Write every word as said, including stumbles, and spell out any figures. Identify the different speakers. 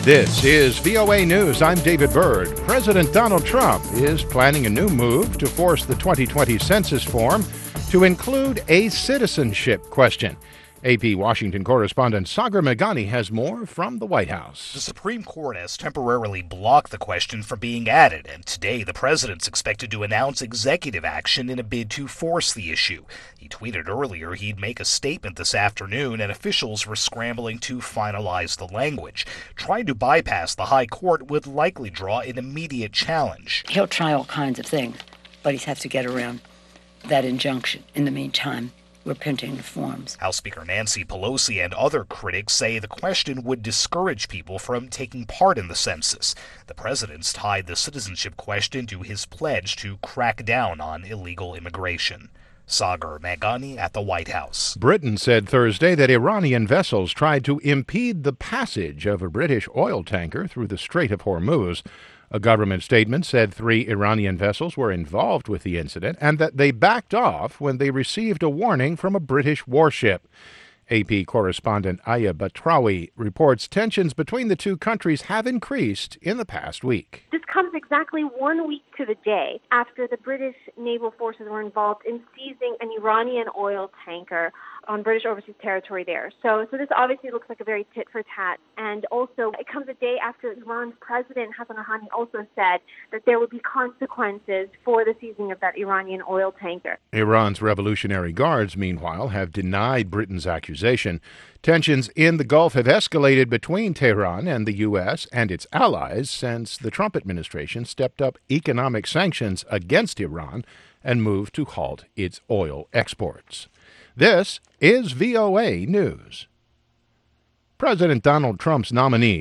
Speaker 1: This is V O A News. I'm David Byrd. President Donald Trump is planning a new move to force the twenty twenty census form to include a citizenship question. A P Washington correspondent Sagar Meghani has more from the White House.
Speaker 2: The Supreme Court has temporarily blocked the question from being added, and today the president's expected to announce executive action in a bid to force the issue. He tweeted earlier he'd make a statement this afternoon, and officials were scrambling to finalize the language. Trying to bypass the high court would likely draw an immediate challenge.
Speaker 3: He'll try all kinds of things, but he'd have to get around that injunction. In the meantime, we're printing the forms.
Speaker 2: House Speaker Nancy Pelosi and other critics say the question would discourage people from taking part in the census. The president's tied the citizenship question to his pledge to crack down on illegal immigration. Sagar Meghani at the White House.
Speaker 1: Britain said Thursday that Iranian vessels tried to impede the passage of a British oil tanker through the Strait of Hormuz. A government statement said three Iranian vessels were involved with the incident and that they backed off when they received a warning from a British warship. A P correspondent Aya Batrawi reports tensions between the two countries have increased in the past week.
Speaker 4: This comes exactly one week to the day after the British naval forces were involved in seizing an Iranian oil tanker on British overseas territory there. So, so this obviously looks like a very tit for tat. And also, it comes a day after Iran's president, Hassan Rouhani, also said that there would be consequences for the seizing of that Iranian oil tanker.
Speaker 1: Iran's Revolutionary Guards, meanwhile, have denied Britain's accusation. Tensions in the Gulf have escalated between Tehran and the U S and its allies since the Trump administration stepped up economic sanctions against Iran and moved to halt its oil exports. This is V O A News. President Donald Trump's nominee